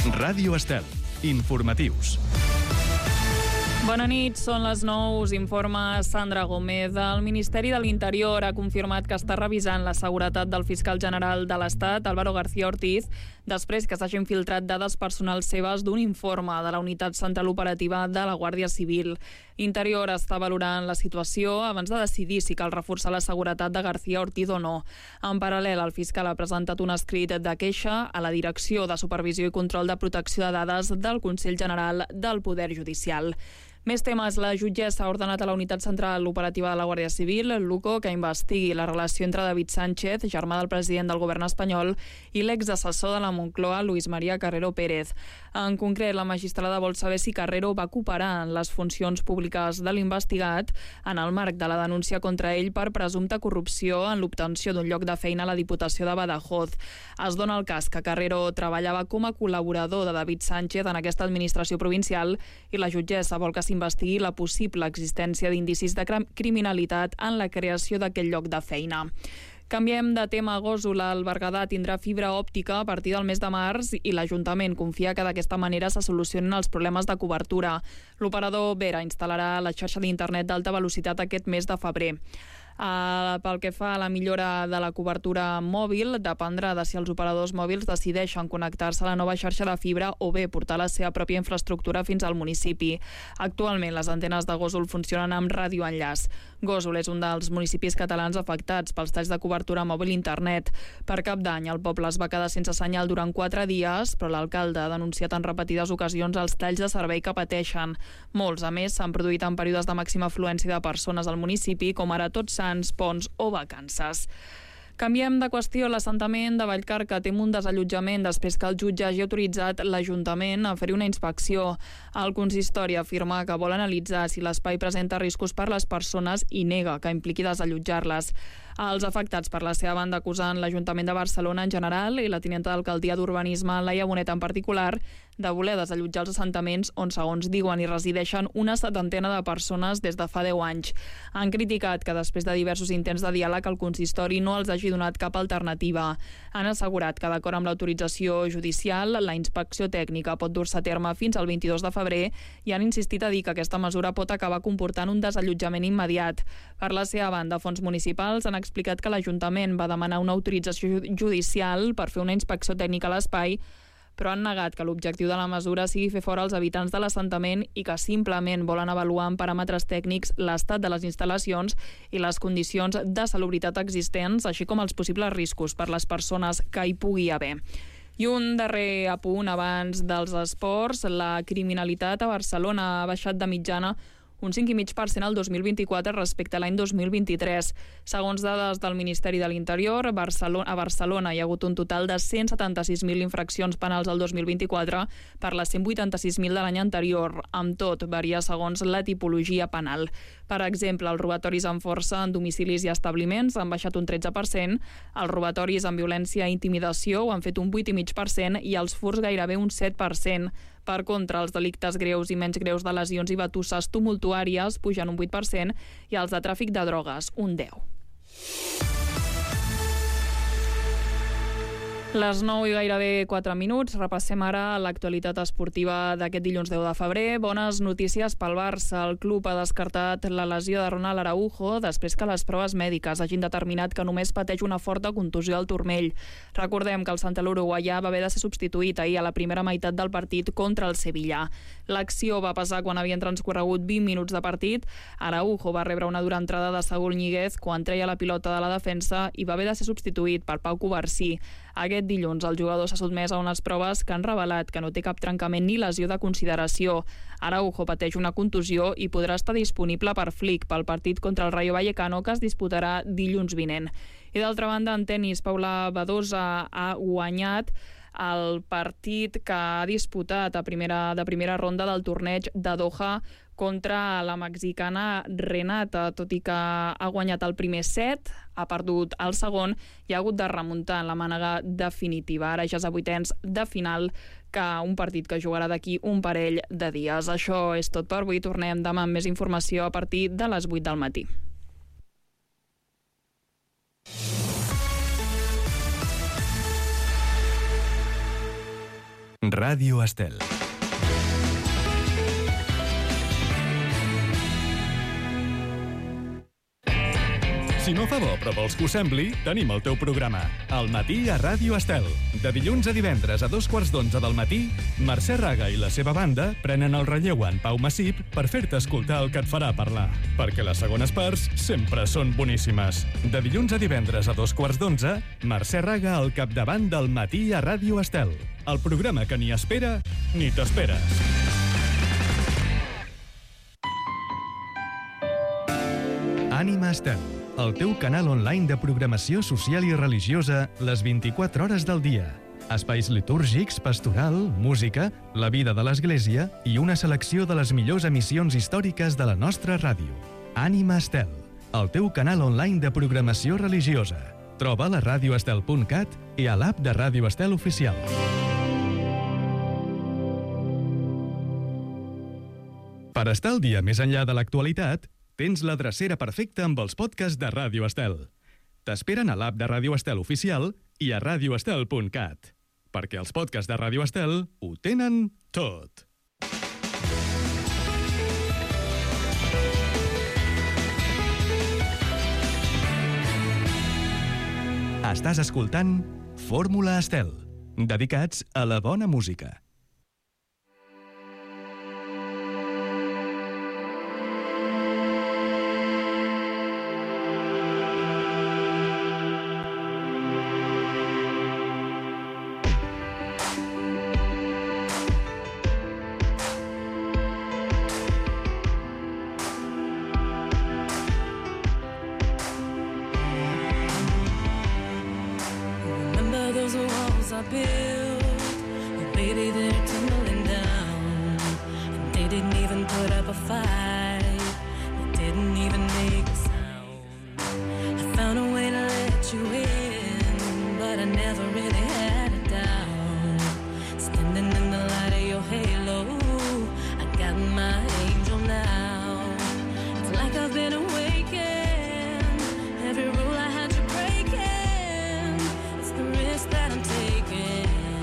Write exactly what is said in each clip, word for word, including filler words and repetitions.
Ràdio Estel. Informatius. Bona nit, són les nou, us informa Sandra Gómez. El Ministeri de l'Interior ha confirmat que està revisant la seguretat del fiscal general de l'Estat, Álvaro García Ortiz, després que s'hagin filtrat dades personals seves d'un informe de la Unitat Central Operativa de la Guàrdia Civil. Interior està valorant la situació abans de decidir si cal reforçar la seguretat de García Ortiz o no. En paral·lel, el fiscal ha presentat un escrit de queixa a la Direcció de Supervisió i Control de Protecció de Dades del Consell General del Poder Judicial. Més temes. La jutgessa ha ordenat a la Unitat Central Operativa de la Guàrdia Civil, l'UCO, que investigui la relació entre David Sánchez, germà del president del govern espanyol, i l'exassessor de la Moncloa, Luis María Carrero Pérez. En concret, la magistrada vol saber si Carrero va cooperar en les funcions públiques de l'investigat en el marc de la denúncia contra ell per presumpta corrupció en l'obtenció d'un lloc de feina a la Diputació de Badajoz. Es dona el cas que Carrero treballava com a col·laborador de David Sánchez en aquesta administració provincial i la jutgessa vol que s'investigui la possible existència d'indicis de criminalitat en la creació d'aquest lloc de feina. Canviem de tema. Gósol, el Berguedà tindrà fibra òptica a partir del mes de març i l'Ajuntament confia que d'aquesta manera se solucionen els problemes de cobertura. L'operador Vera instal·larà la xarxa d'internet d'alta velocitat aquest mes de febrer. Uh, pel que fa a la millora de la cobertura mòbil, dependrà de si els operadors mòbils decideixen connectar-se a la nova xarxa de fibra o bé portar la seva pròpia infraestructura fins al municipi. Actualment, les antenes de Gósol funcionen amb radioenllaç. Gósol és un dels municipis catalans afectats pels talls de cobertura mòbil i internet. Per Cap d'Any, el poble es va quedar sense senyal durant quatre dies, però l'alcalde ha denunciat en repetides ocasions els talls de servei que pateixen. Molts, a més, s'han produït en períodes de màxima afluència de persones al municipi, com ara Tots Sants, ponts o vacances. Canviem de qüestió. L'Assentament de Vallcarca té un desallotjament després que el jutge hagi autoritzat l'Ajuntament a fer-hi una inspecció. El consistori afirma que vol analitzar si l'espai presenta riscos per les persones i nega que impliqui desallotjar-les. Els afectats, per la seva banda, acusen l'Ajuntament de Barcelona en general i la tinenta d'alcaldia d'Urbanisme, Laia Bonet, en particular, de voler desallotjar els assentaments on, segons diuen, hi resideixen una setantena de persones des de fa deu anys. Han criticat que després de diversos intents de diàleg el consistori no els hagi donat cap alternativa. Han assegurat que, d'acord amb l'autorització judicial, la inspecció tècnica pot dur-se a terme fins al vint-i-dos de febrer i han insistit a dir que aquesta mesura pot acabar comportant un desallotjament immediat. Per la seva banda, fons municipals han explicat que l'Ajuntament va demanar una autorització judicial per fer una inspecció tècnica a l'espai, però han negat que l'objectiu de la mesura sigui fer fora els habitants de l'assentament i que simplement volen avaluar en paràmetres tècnics l'estat de les instal·lacions i les condicions de salubritat existents, així com els possibles riscos per les persones que hi pugui haver. I un darrer apunt abans dels esports. La criminalitat a Barcelona ha baixat de mitjana un cinc coma cinc per cent al dos mil vint-i-quatre respecte a l'any dos mil vint-i-tres. Segons dades del Ministeri de l'Interior, a Barcelona hi ha hagut un total de cent setanta-sis mil infraccions penals al dos mil vint-i-quatre per les cent vuitanta-sis mil de l'any anterior. Amb tot, varia segons la tipologia penal. Per exemple, els robatoris amb força en domicilis i establiments han baixat un tretze per cent, els robatoris amb violència i intimidació ho han fet un vuit coma cinc per cent i els furts gairebé un set per cent. Per contra, els delictes greus i menys greus de lesions i batusses tumultuàries pugen un vuit per cent i els de tràfic de drogues un deu per cent. Les nou i gairebé quatre minuts. Repassem ara l'actualitat esportiva d'aquest dilluns deu de febrer. Bones notícies pel Barça. El club ha descartat la lesió de Ronald Araujo després que les proves mèdiques hagin determinat que només pateix una forta contusió al turmell. Recordem que el central uruguaià va haver de ser substituït ahir a la primera meitat del partit contra el Sevilla. L'acció va passar quan havien transcorregut vint minuts de partit. Araujo va rebre una dura entrada de Saúl Ñíguez quan treia la pilota de la defensa i va haver de ser substituït per Pau Covarsí. Aquest dilluns el jugador s'ha sotmès a unes proves que han revelat que no té cap trencament ni lesió de consideració. Araujo pateix una contusió i podrà estar disponible per Flick pel partit contra el Rayo Vallecano, que es disputarà dilluns vinent. I d'altra banda, en tenis, Paula Badosa ha guanyat el partit que ha disputat a primera, de primera ronda del torneig de Doha contra la mexicana Renata. Tot i que ha guanyat el primer set, ha perdut el segon i ha hagut de remuntar en la mànega definitiva. Ara ja és a vuitens de final, que un partit que jugarà d'aquí un parell de dies. Això és tot per avui. Tornem demà amb més informació a partir de les vuit del matí. Ràdio Estel. Si no fa bo, però vols que ho sembli, tenim el teu programa. Al matí a Ràdio Estel. De dilluns a divendres a dos quarts d'onze del matí, Mercè Raga i la seva banda prenen el relleu en Pau Massip per fer-te escoltar el que et farà parlar. Perquè les segones parts sempre són boníssimes. De dilluns a divendres a dos quarts d'onze, Mercè Raga al capdavant del matí a Ràdio Estel. El programa que ni espera ni t'esperes. Ànima Estel, el teu canal online de programació social i religiosa les vint-i-quatre hores del dia. Espais litúrgics, pastoral, música, la vida de l'Església i una selecció de les millors emissions històriques de la nostra ràdio. Ànima Estel, el teu canal online de programació religiosa. Troba-la a radioestel punt cat i a l'app de Ràdio Estel Oficial. Per estar al dia més enllà de l'actualitat, tens la drecera perfecta amb els podcasts de Ràdio Estel. T'esperen a l'app de Ràdio Estel Oficial i a radioestel punt cat. Perquè els podcasts de Ràdio Estel ho tenen tot. Estàs escoltant Fórmula Estel, dedicats a la bona música. Every rule I had to break in, it's the risk that I'm taking.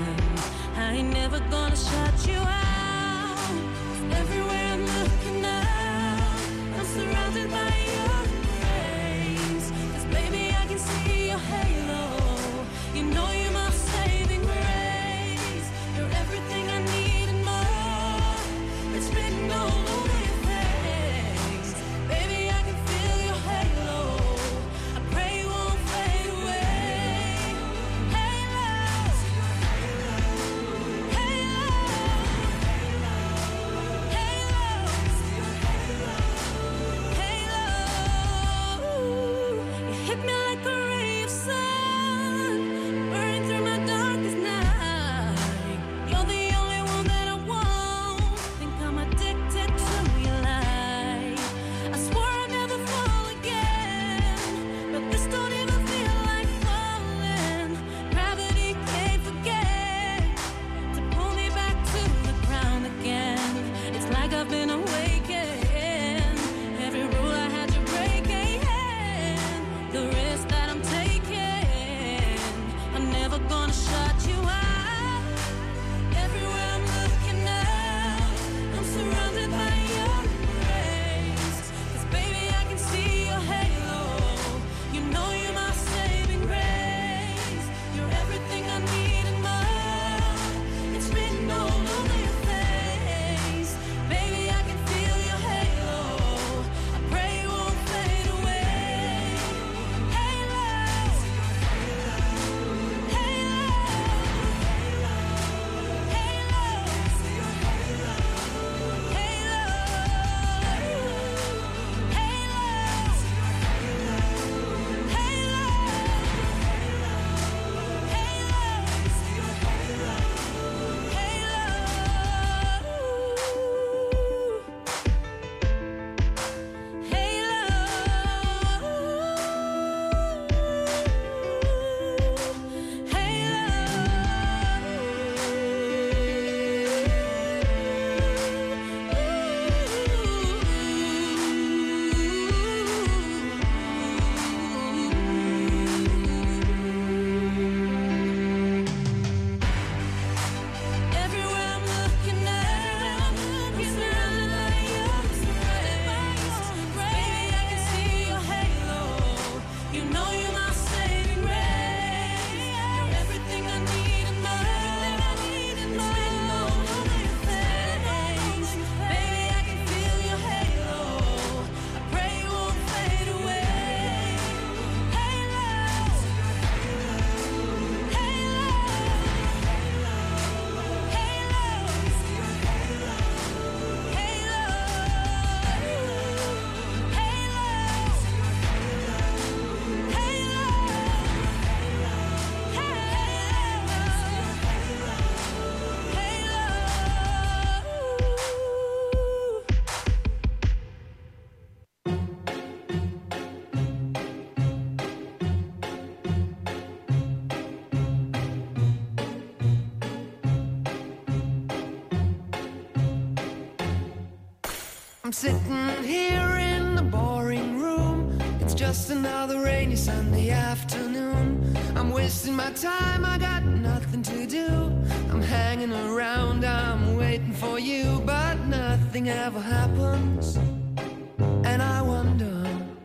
sitting here in the boring room. It's just another rainy Sunday afternoon. I'm wasting my time, I got nothing to do. I'm hanging around, I'm waiting for you, but nothing ever happens. And I wonder,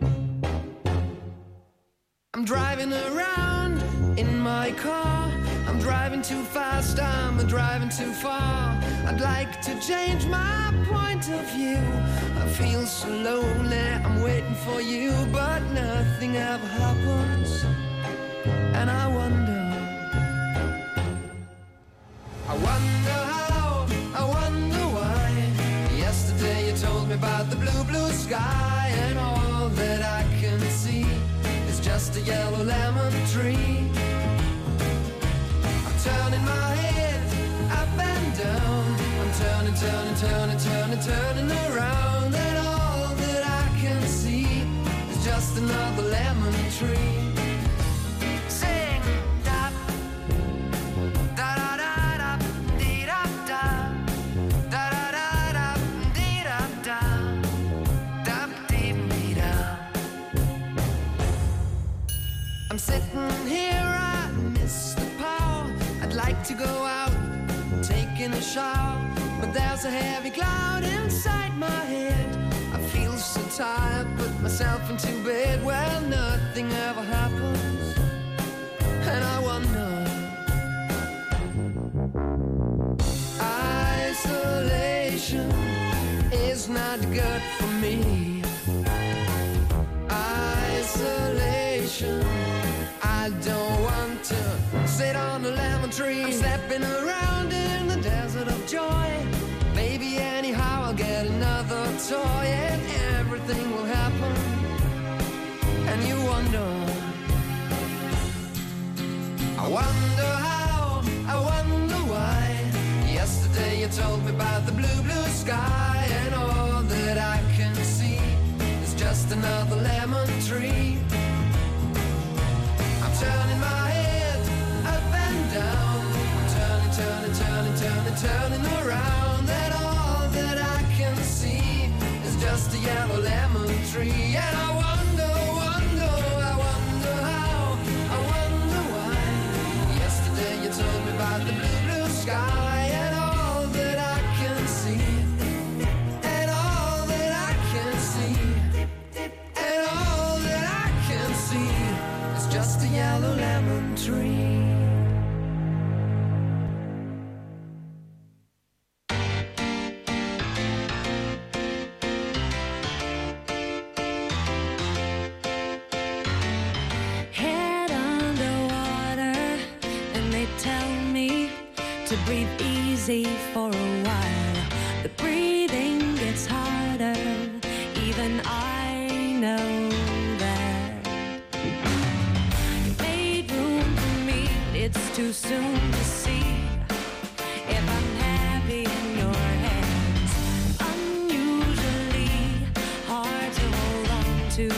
I'm driving around in my car. I'm driving too fast, I'm driving too far. I'd like to change my point of view. I feel so lonely, I'm waiting for you, but nothing ever happens. And I wonder, I wonder how, I wonder why. Yesterday you told me about the blue, blue sky, and all that I can see is just a yellow lemon tree. I'm turning my head up and down. I'm turning, turning, turning, turning, turning around, and all that I can see is just another lemon tree. Sing da da da da da dee da da da da da da dee da da da dee dee da. I'm sitting here, I miss the power. I'd like to go out, taking a shower, but there's a heavy cloud inside my head. I feel so tired, put myself into bed. Well, nothing ever happens, and I wonder, isolation is not good for me. Isolation, I don't want to sit on a lemon tree. I'm stepping around in the desert of joy. Maybe anyhow I'll get another toy, and everything will happen. And you wonder, I wonder how, I wonder why. Yesterday you told me about the blue, blue sky, and all that I can see is just another lemon tree. I'm turning my head up and down. I'm turning, turning, turning, turning, turning around, and all that I can see is just a yellow lemon tree. And I wonder, wonder, I wonder how, I wonder why. Yesterday you told me about the blue, blue sky, and all that I can see, and all that I can see, and all that I can see is just a yellow lemon tree. Head underwater, and they tell me to breathe easy for a while. The breathing gets harder, even I know that. You made room for me, it's too soon to see if I'm happy in your hands. Unusually hard to hold on to.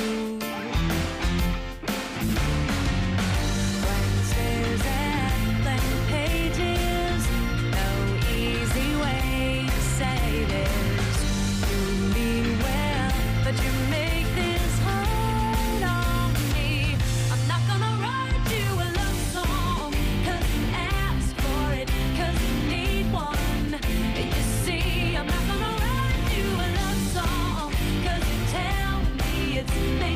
Wednesdays and blank pages, no easy way to say this. You mean well, but you make this hard on me. I'm not gonna write you a love song, 'cause you asked for it, 'cause you need one. You see, I'm not gonna write you a love song, 'cause you tell me it's me.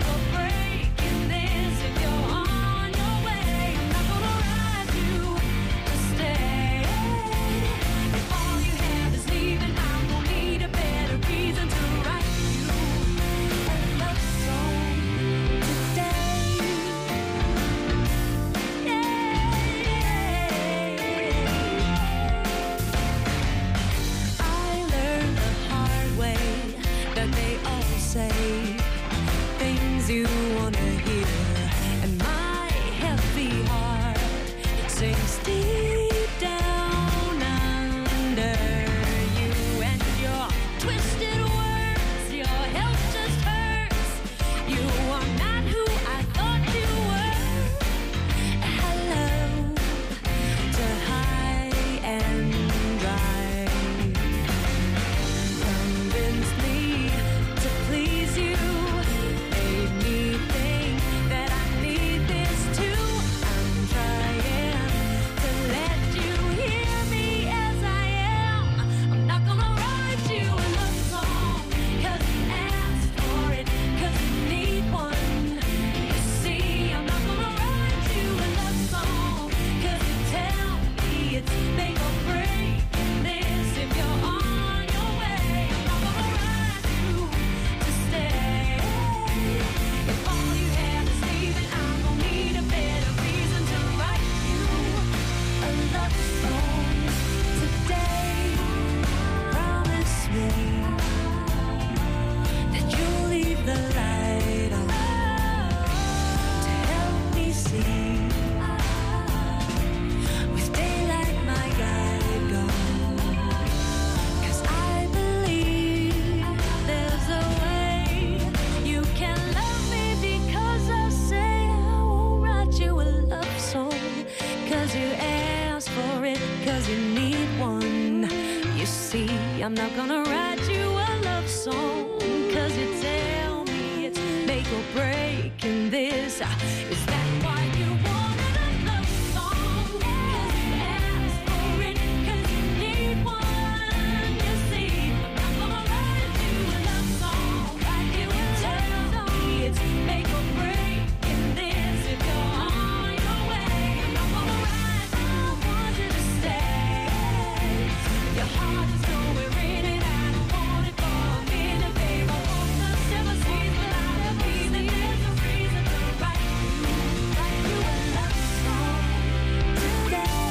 I'm not gonna write you a love song, cause you tell me it's make or break in this. Is that why you wanted a love song? Cause you asked for it, cause you need one. You see, I'm not gonna write you a love song, write you a love song. It's make or break in this. If you're on your way, I'm not gonna write, I want you to stay. Your heart is nowhere in it, I don't want it for a minute, babe. I want the silver seas, but I don't believe that there's a reason to write you, write you a love song today.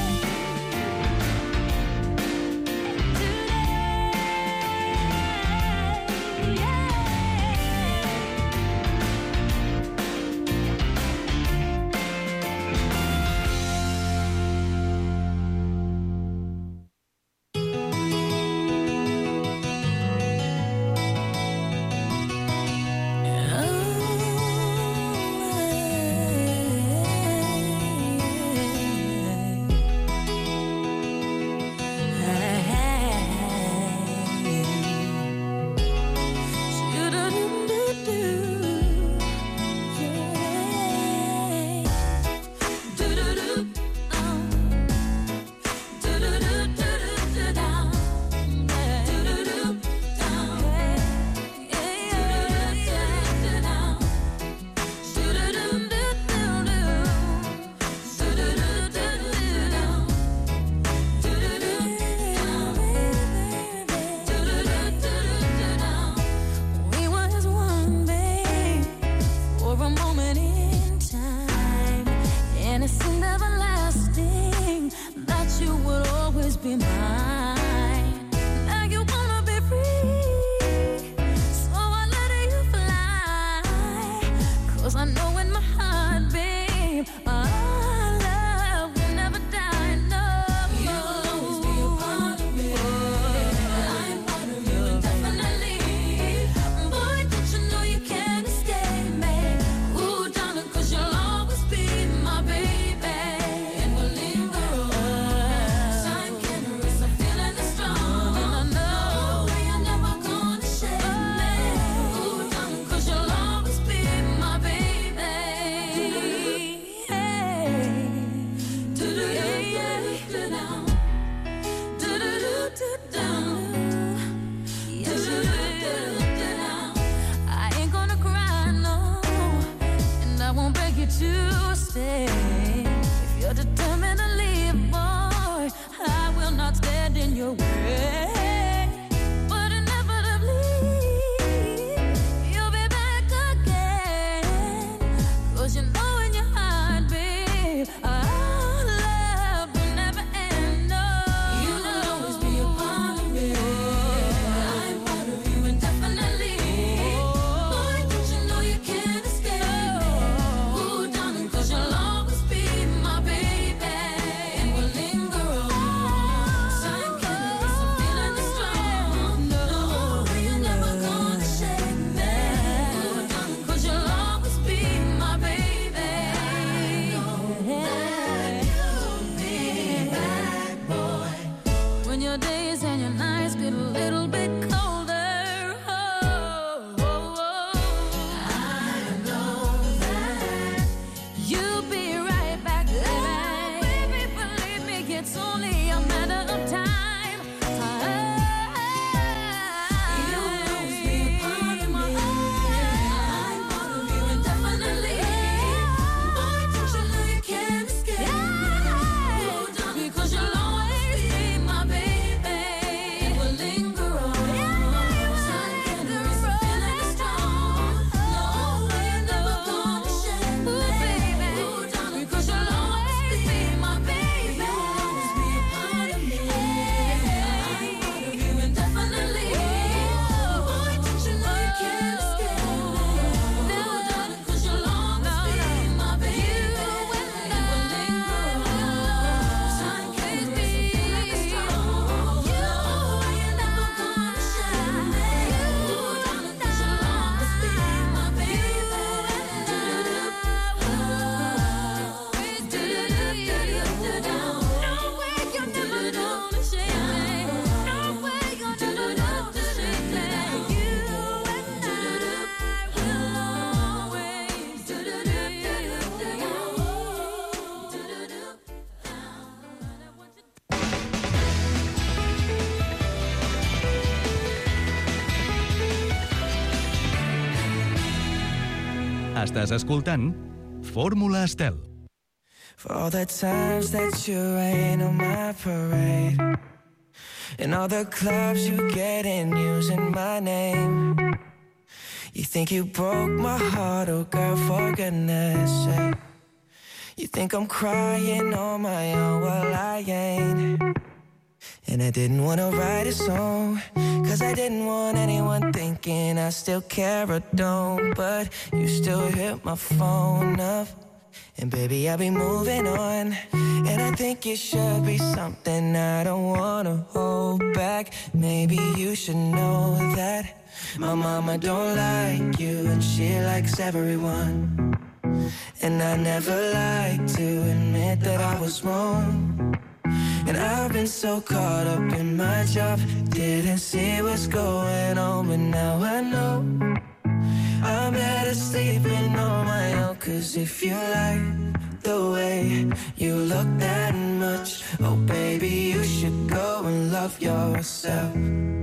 Today, yeah. We were as one, babe, for a moment in time, and it seemed everlasting that you would always be mine. Now you wanna be free, so I let you fly. Cause I know in my heart, babe, our love will never die. No, you'll always be a part of me. I'm part of you indefinitely. Boy, don't you know you can't escape me? Ooh, darling, cause you'll always be my baby. And we'll linger on. Time can't erase a feeling that's strong. And I know you're never gonna shake me. Ooh, darling, cause you'll always be my baby. I ain't gonna cry, no, and I won't beg you to stay. If you're determined to leave, boy, I will not stand in your way. But inevitably, you'll be back again. Cause you know in your heart, babe, our love will never end. No, you'll always be a part of me. I'm part of you indefinitely. Boy, don't you know you can't escape me? Ooh, darling, cause you'll always be my baby. And we'll linger on. Time can't erase a feeling that's strong. No, you're never gonna shake me. Ooh, darling, cause you'll always be my baby. Estàs escoltant Fórmula Estel. For all the times that you rain on my parade, and all the clubs you get in using my name. You think you broke my heart, oh girl, for goodness sake. You think I'm crying on my own, well I ain't. And I didn't want to write a song, cause I didn't want anyone thinking I still care or don't. But you still hit my phone up, and baby I'll be moving on. And I think it should be something I don't want to hold back. Maybe you should know that my mama don't like you, and she likes everyone. And I never like to admit that I was wrong. And I've been so caught up in my job, didn't see what's going on. But now I know I'm better sleeping on my own. Cause if you like the way you look that much, oh baby, you should go and love yourself.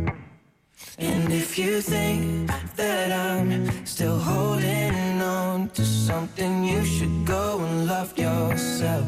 And if you think that I'm still holding on to something, you should go and love yourself.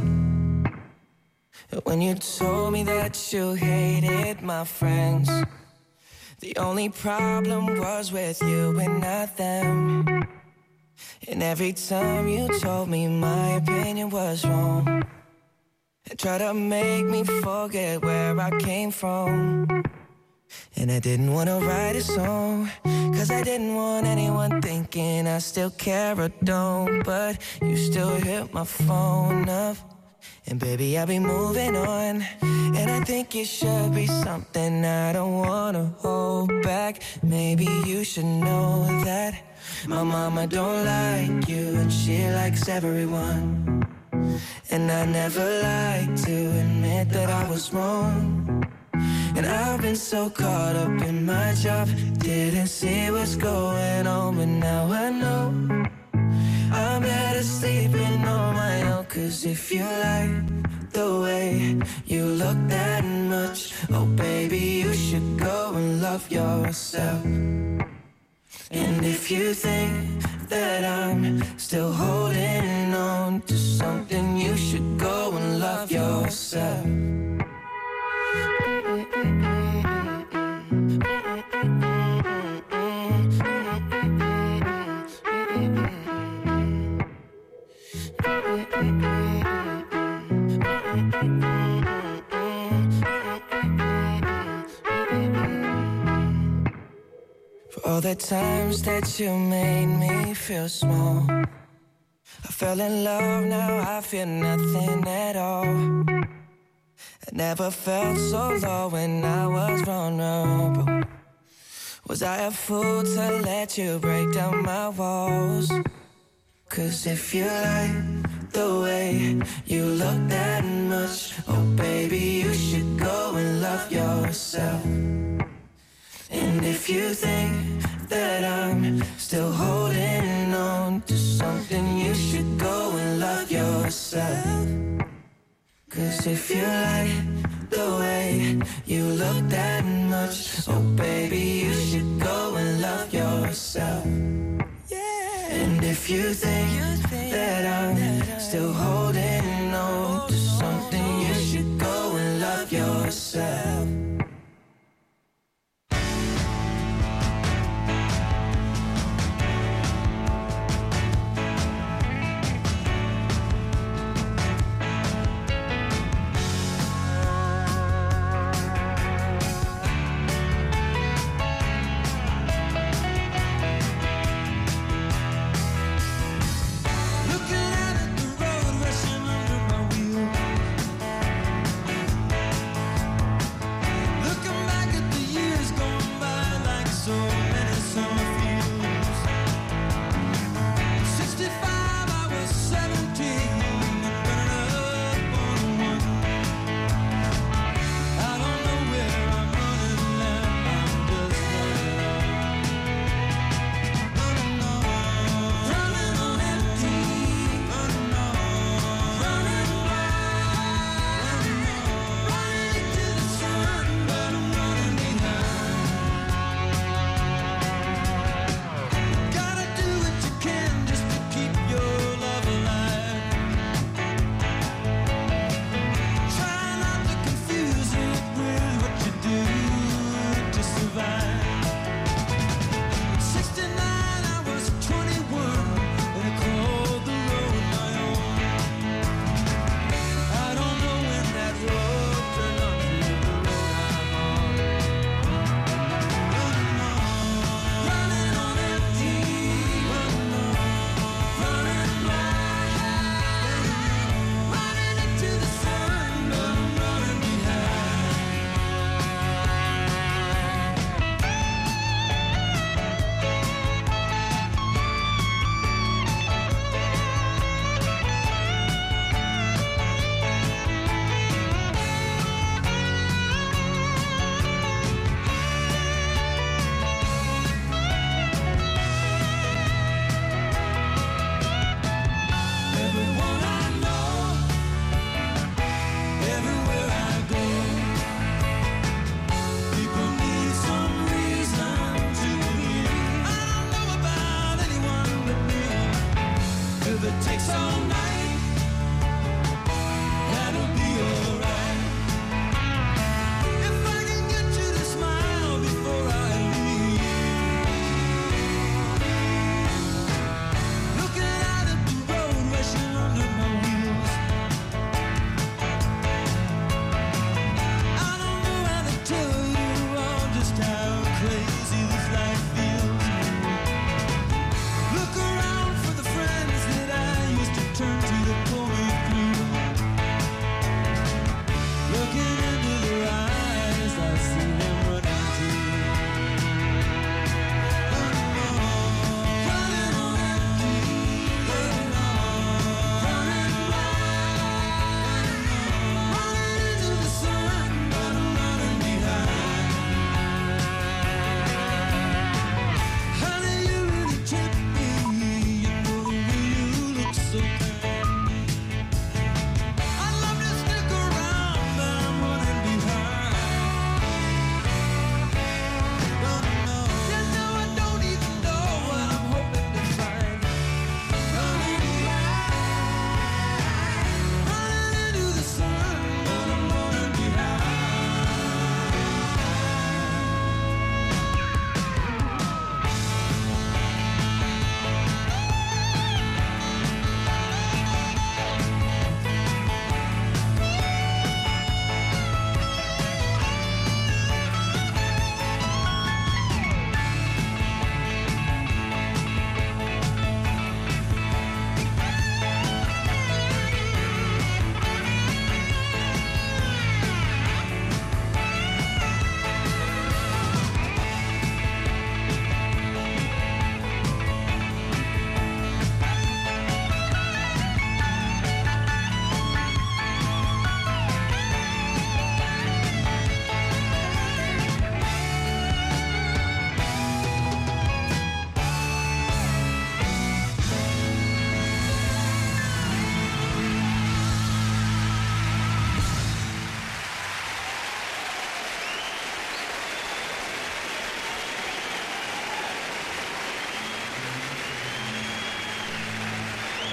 When you told me that you hated my friends, the only problem was with you and not them. And every time you told me my opinion was wrong, and tried to make me forget where I came from. And I didn't want to write a song, cause I didn't want anyone thinking I still care or don't. But you still hit my phone up, and baby I'll be moving on. And I think it should be something I don't want to hold back. Maybe you should know that my mama don't like you, and she likes everyone. And I never like to admit that I was wrong. And I've been so caught up in my job, didn't see what's going on. But now I know I'm better sleeping on my own. Cause if you like the way you look that much, oh baby, you should go and love yourself. And if you think that I'm still holding on to something, you should go and love yourself. For all the times that you made me feel small, I fell in love, now I feel nothing at all. I never felt so low when I was vulnerable. Was I a fool to let you break down my walls? Cause if you like the way you look that much, oh baby, you should go and love yourself. And if you think that I'm still holding on to something, you should go and love yourself. Cause if you like the way you look that much, oh baby, you should go and love yourself. And if you think that I'm still holding on to something, you should go and love yourself. Looking out at the road where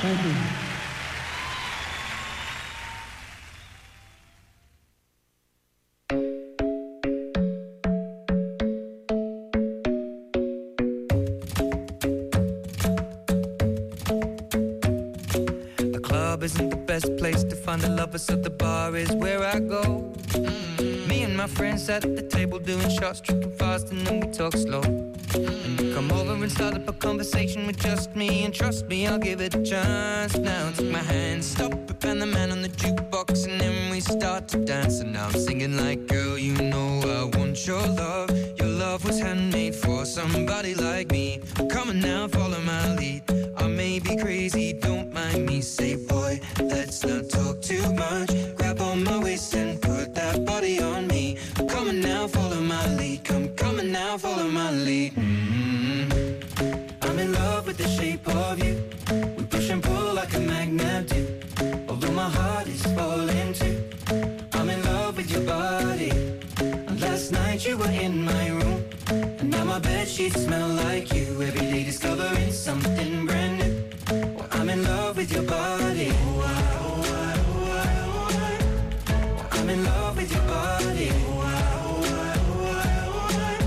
Thank you. The club isn't the best place to find the lovers, so the bar is where I go. Me and my friends at the table doing shots, tripping fast, and then we talk slow. And you come over and start up a conversation with just me, and trust me, I'll give it a chance. Now take my hand, stop it, and the man on the jukebox, and then we start to dance. And now I'm singing like, girl, you know I want your love. Your love was handmade for somebody like me. Come on now, follow my lead. I may be crazy, don't mind me. Say, boy, let's not talk too much. Grab on my waist and put that body on me. Come on now, follow my lead. Come, come on now, follow my lead. Mm-hmm. I'm in love with the shape of you. We push and pull like a magnet do. Although my heart is falling too. I'm in love with your body. And last night you were in my room, and now my bedsheets smell like you. Every day discovering something brand new. Well, I'm in love with your body. Oh, I, oh, I, oh, I, oh, I. I'm in love with your body. Oh, I, oh, I, oh, I, oh, I.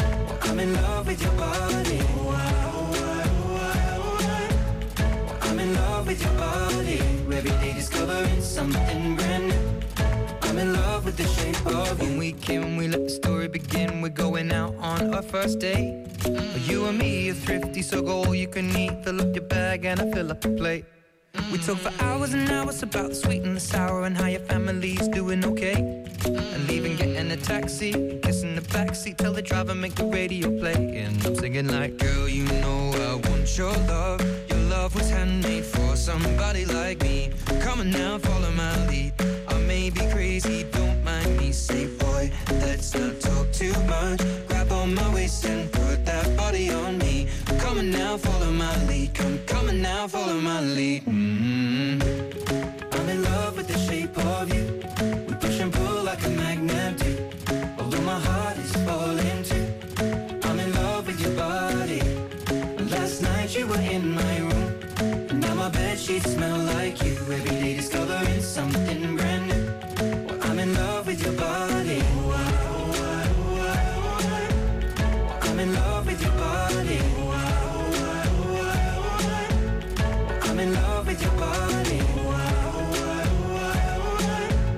I'm in love with your body. Oh, I, oh, I, oh, I, oh, I. I'm in love with your body. Every day discovering something brand new. I'm in love with the shape of you. When we came, we let the story begin. We're going out on our first date. You and me are thrifty, so go all you can eat. Fill up your bag and I fill up the plate. We talk for hours and hours about the sweet and the sour, and how your family's doing okay. And leaving, getting a taxi, kissing the backseat, tell the driver make the radio play. And I'm singing like, girl, you know I want your love. Your love was handmade for somebody like me. Come on now, follow my lead. I may be crazy, don't mind me. Say, boy, let's not talk too much. Grab on my waist and put that body on me. Come on now, follow my lead. Come, come on now, follow my lead. Mm-hmm. I'm in love with the shape of you. We push and pull like a magnet do. Although my heart is falling too. I'm in love with your body. Last night you were in my room, and now my bedsheets smell like you. Every day discovering something brand new. Well, I'm in love with your body. Oh, I, oh, I, oh, I, oh, I. I'm in love with your body. Oh, I, oh, I, oh, I, oh, I. I'm in love with your body. Oh, I, oh, I, oh, I, oh,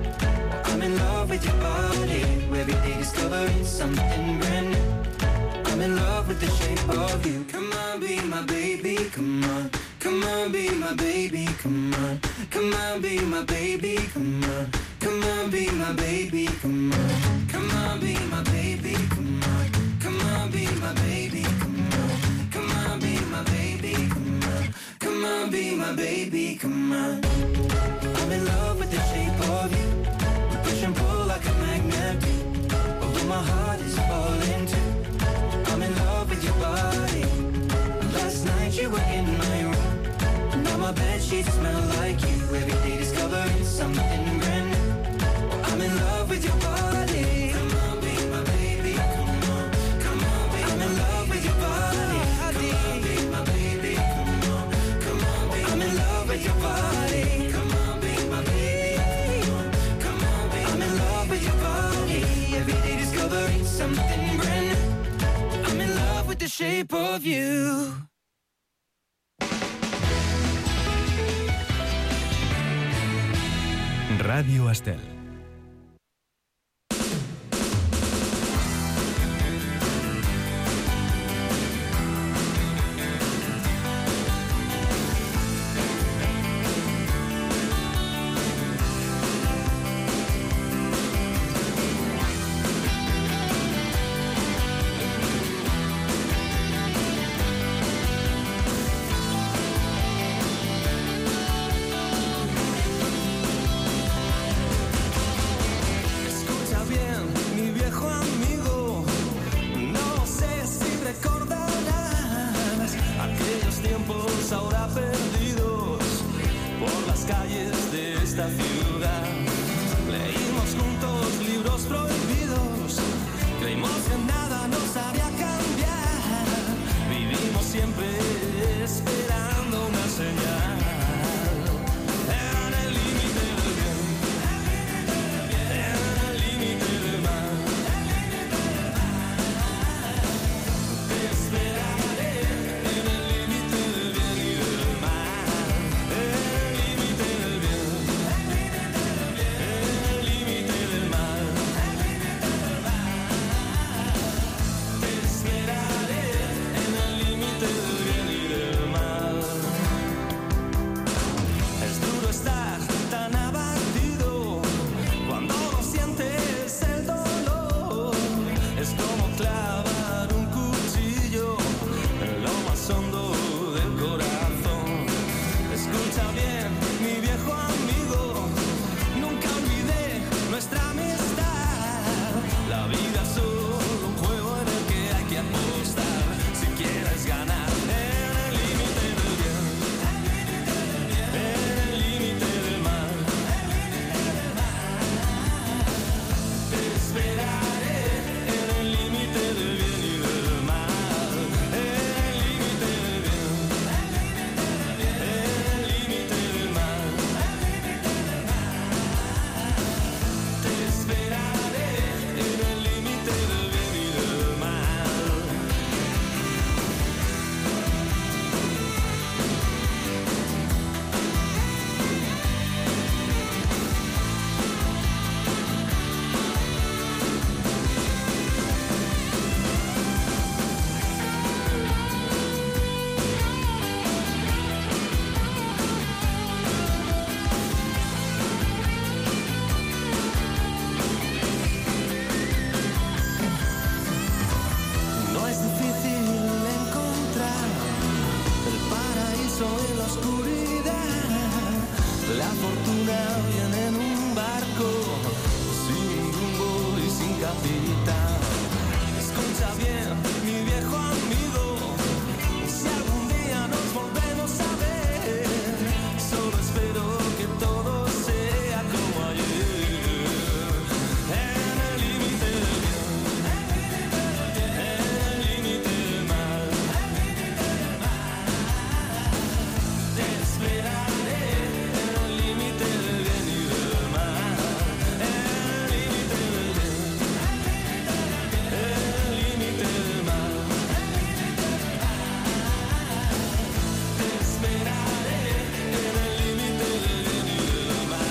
I. I'm in love with your body. Every day discovering something brand new. I'm in love with the shape of you. Come on, be my baby, come on. Come on, be my baby, come on. Come on, be my baby, come on. Come on, be my baby, come on. Come on, be my baby, come on. Come on, be my baby, come on. Come on, be my baby, come on. Come on, be my baby, come on. I'm in love with the shape of you. We push and pull like a magnet do. Although my heart is falling too. I'm in love with your body. Last night you were in my room, now my bedsheets smell like you. Every day discovering something brand new. I'm in love with your body. Come on, be my baby. Come on, come on, be I'm in love with your body. Come on, be my baby. Come on, come on, be I'm in love with your body. Come on, be my baby. Come on, come on, be I'm in love with your body. Every day discovering something brand new. I'm in love with the shape of you. Radio Estel. Siempre esperando una señal. fortuna viene en un barco sin rumbo y sin capitán. Escucha bien, mi viejo amigo, si algún día nos volvemos a ver, solo espero que todo sea como ayer. En el límite del bien, en el límite del mal, te esperaré. En el límite del bien y del mal, en el límite del bien, en el límite del mal, te esperaré. En el límite del bien y del mal.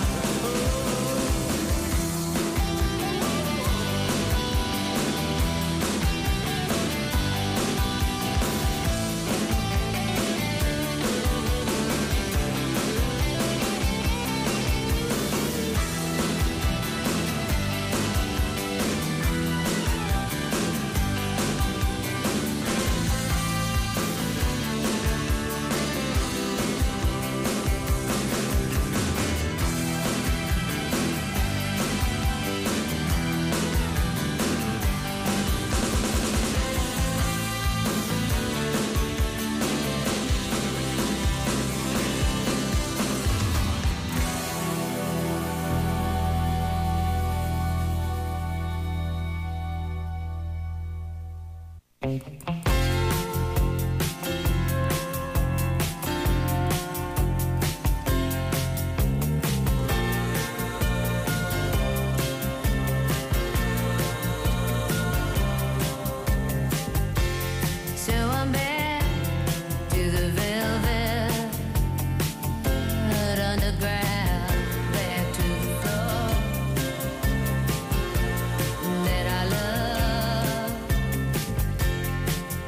So I'm back to the velvet underground, back to the floor that I love.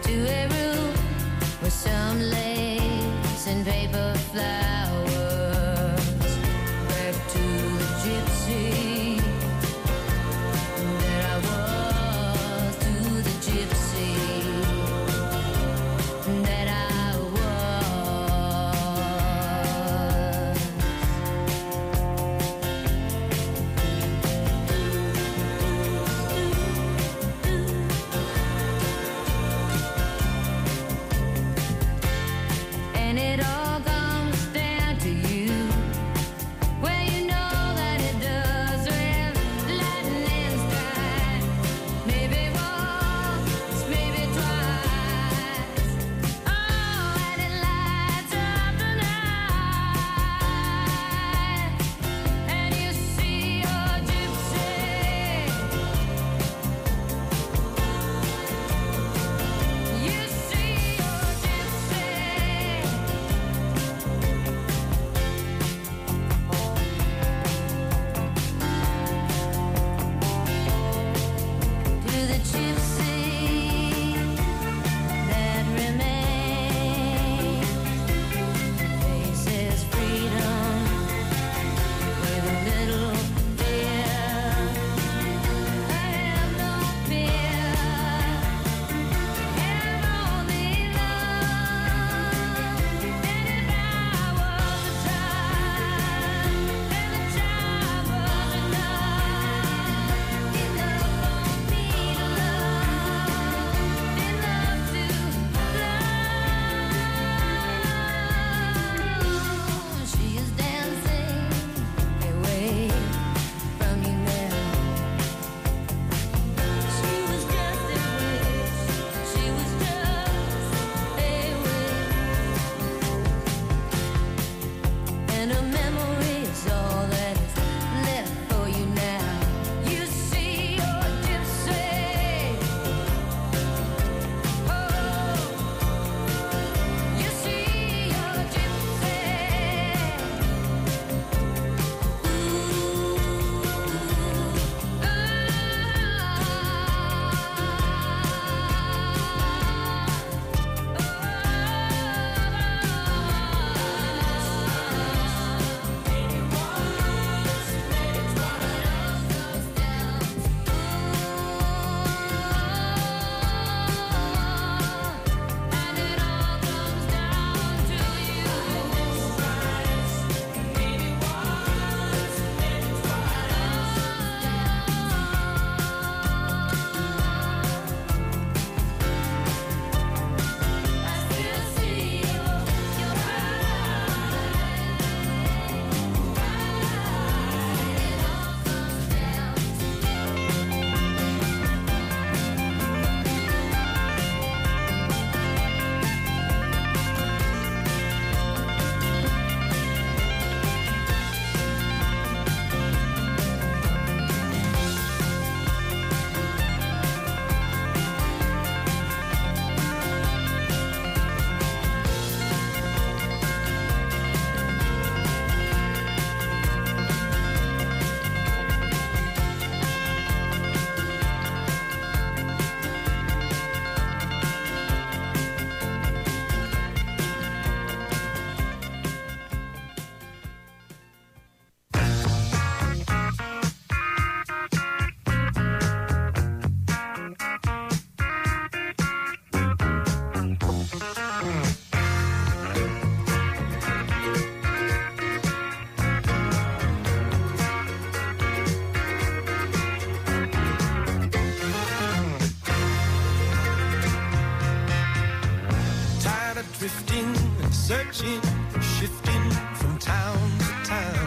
drifting and searching, shifting from town to town.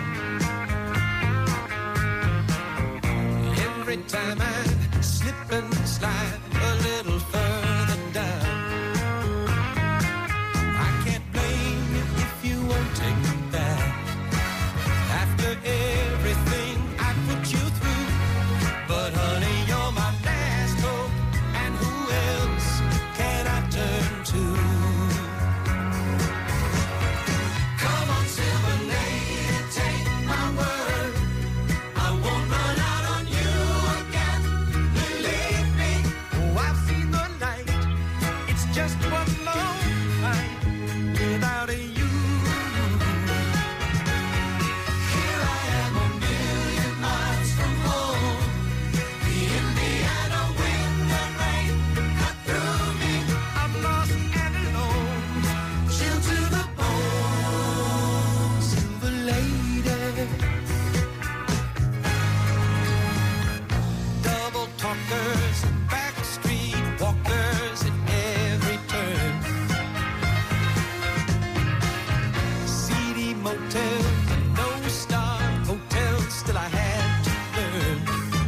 Every time I slip and slide a little further down. I can't blame you if you won't take me back. After everything I put you through, but honey, you're my last hope, and who else can I turn to? Come on, silver lady, take my word, I won't run out on you again. Believe me, oh, I've seen the light. It's just one long night without a you. Here I am a million miles from home. The Indiana wind and rain cut through me. I'm lost and alone, chilled to the bone. Silver lady, double talkers, backstreet walkers at every turn. Seedy motels, no star hotels, still I had to learn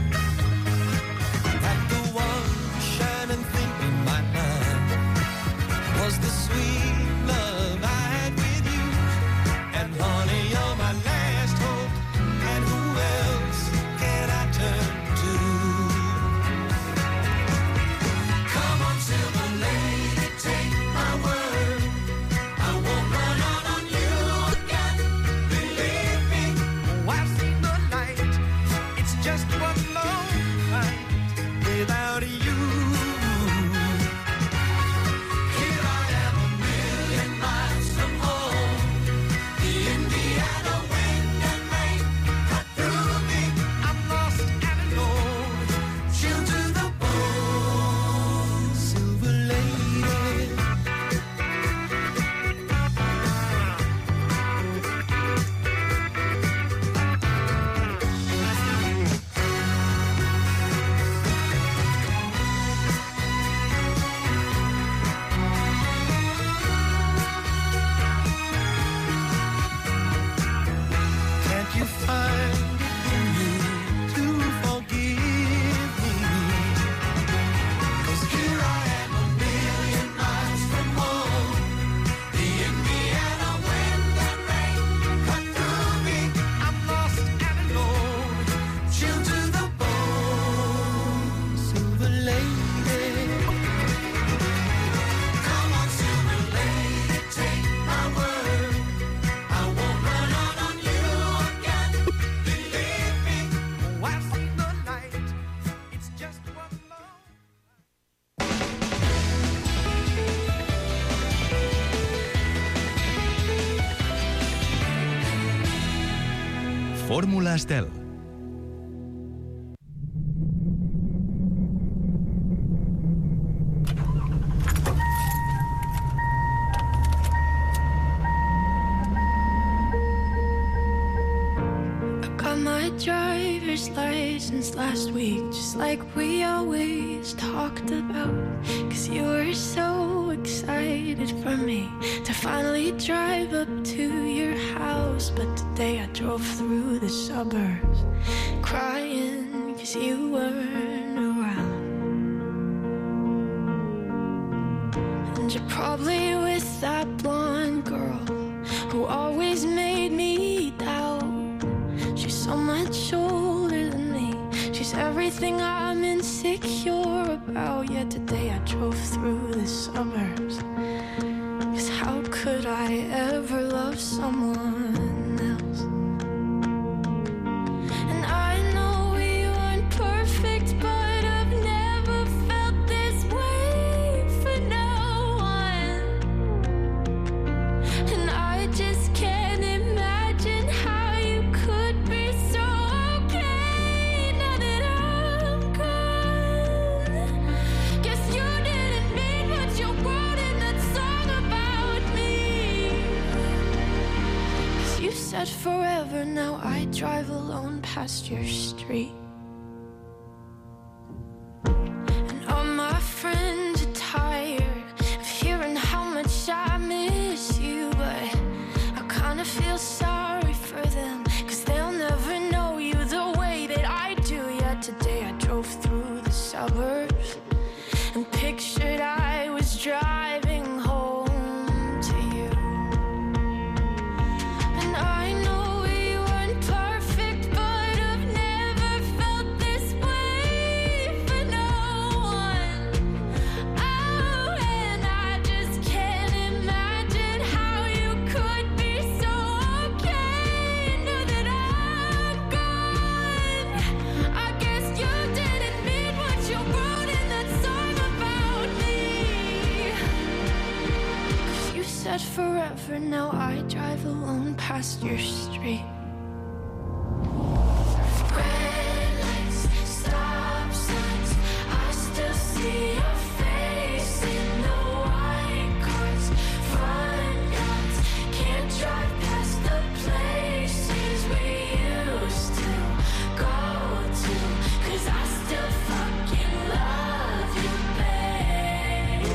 that the one shining thing in my mind was the sweet love I had with you. And honey, you're my last hope, and who else can I turn to? Come on, silver lady, take my word, I won't run out on you again. Believe me, oh, I've seen the light. It's just one long night without you. Here I am a million miles from home. The Indiana wind and rain cut through me. I'm lost and alone, chilled to the bone. Silver lady, can't you find it in you to forgive me? 'Cause here I am a million miles from home. The Indiana wind and rain cut through me. I'm lost and alone, chilled to the bone. Silver lady, come on, silver lady, take my word, I won't run out on you again. Believe me, oh, I've seen the light. It's just one long. Fórmula Estel. Got my driver's license last week, just like we always talked about. Cause you were so excited for me to finally drive up to your house. But today I drove through the suburbs crying cause you weren't around. And you're probably with that blonde girl who always made me doubt. She's so much older than me. She's everything I'm insecure about. Yet today I drove through the suburbs. Cause how could I ever love someone else? And I know we weren't perfect, but I've never felt this way for no one. And I just can't imagine how you could be so okay now that I'm gone. Guess you didn't mean what you wrote in that song about me. 'Cause you said forever, now I drive alone past your street. And all my friends are tired of hearing how much I miss forever, now I drive alone past your street. Red lights, stop signs, I still see your face in the white cars, front yards, can't drive past the places we used to go to, 'cause I still fucking love you, babe.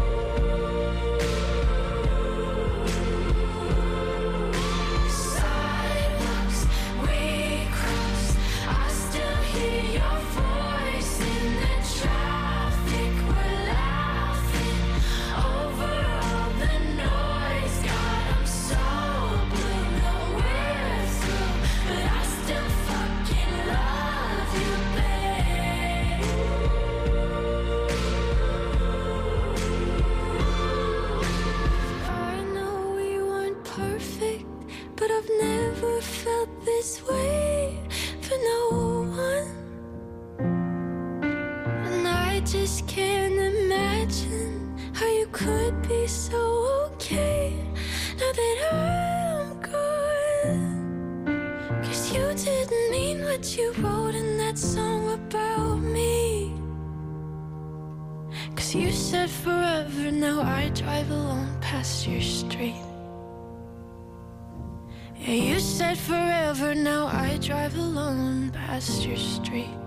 Sidewalks we cross, I still hear your voice in the traffic. We're laughing over all the noise. God, I'm so blue, no we're through, but I still fucking love you, babe. I know we weren't perfect, but I've never felt this way for no one. And I just can't imagine how you could be so okay now that I'm gone. 'Cause you didn't mean what you wrote in that song about me. 'Cause you said forever, now I drive alone past your street. Yeah, you said forever, now I drive alone past your street.